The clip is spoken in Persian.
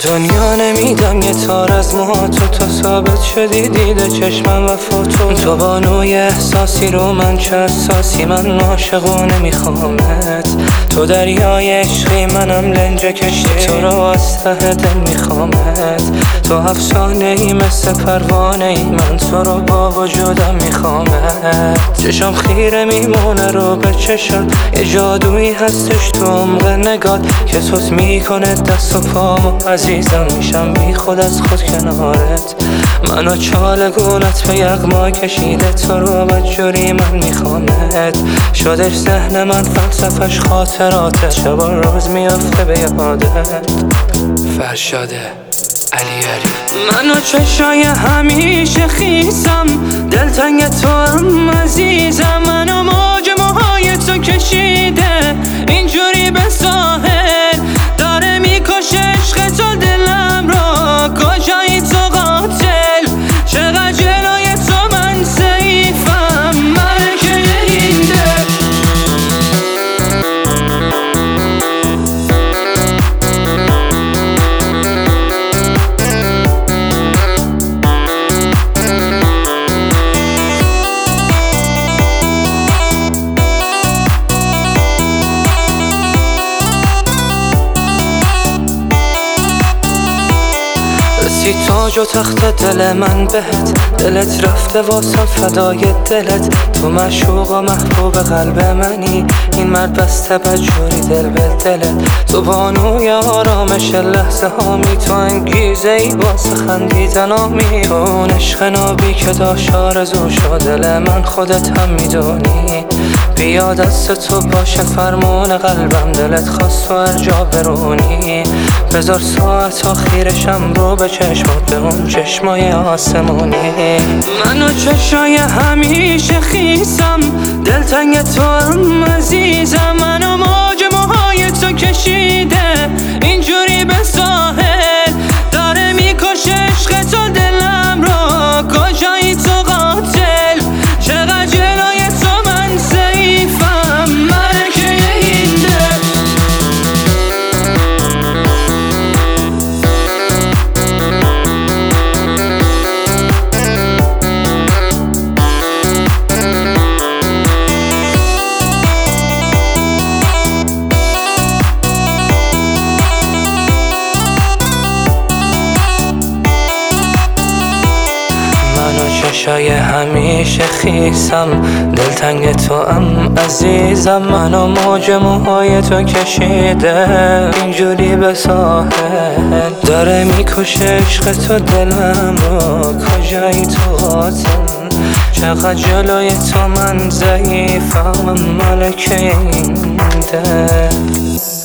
دنیا نمیدم یه تار از ما تو ثابت شدی دیده چشمم و فوتو تو بانوی احساسی رو من چه اساسی من عاشقونه میخوامت تو دریای عشقی منم لنج کشتی تو رو از ته دل میخوامت تو افسانه ای مثل پروانه ای من تو رو با وجودم میخوامت چشم خیره میمونه رو به چشم یه جادویی هستش تو عمق نگات که توت میکنه دست و پامو عزیزم میشم بی خود از خود کنارت منو چالگونت به یغما کشیده تو رو بدجوری من میخوامت شدش ذهن من فلسفش خاطراتت شب روز میافته به یادت فرشاده علیاری منو چشای همیشه خیسم دلتنگ تو هم عزیزم منو موج موهای تو کشیده اینجوری به ساحل داره میکشه عشق تو دلم رو کجایی تو قاتل چقدر جلوی تو من ضعیفم ملکه این دل تاج و تخت دل من بهت دلت رفته واسم فدای دلت تو معشوق و محبوب قلب منی این مرد بسته بدجوری دل به دلت تو بانوی آرامش لحظه هامی تو انگیزه ای واسه خندیدن آمی تو اون عشق نابی که داشت آرزو شد دل من خودت هم میدونی بیا دست تو باشه فرمون قلبم دلت خواست و ارجا برونی بذار ساعت آخیرشم رو به چشمات به اون چشمای آسمونی منو چشای همیشه خیسم دلتنگ تو هم عزیزم منو موج موهای تو کشیده اینجوری به ساحل داره میکشه عشق تو دلم رو کجایی تو قاتل چقدر جلوی تو من ضعیفم ملکه این دل چشای همیشه خیسم دلتنگ تو هم عزیزم منو موج موهای تو کشیده اینجوری به ساحل داره میکشه عشق تو دلم رو کجایی تو قاتل چقدر جلوی تو من ضعیفم ملکه این دل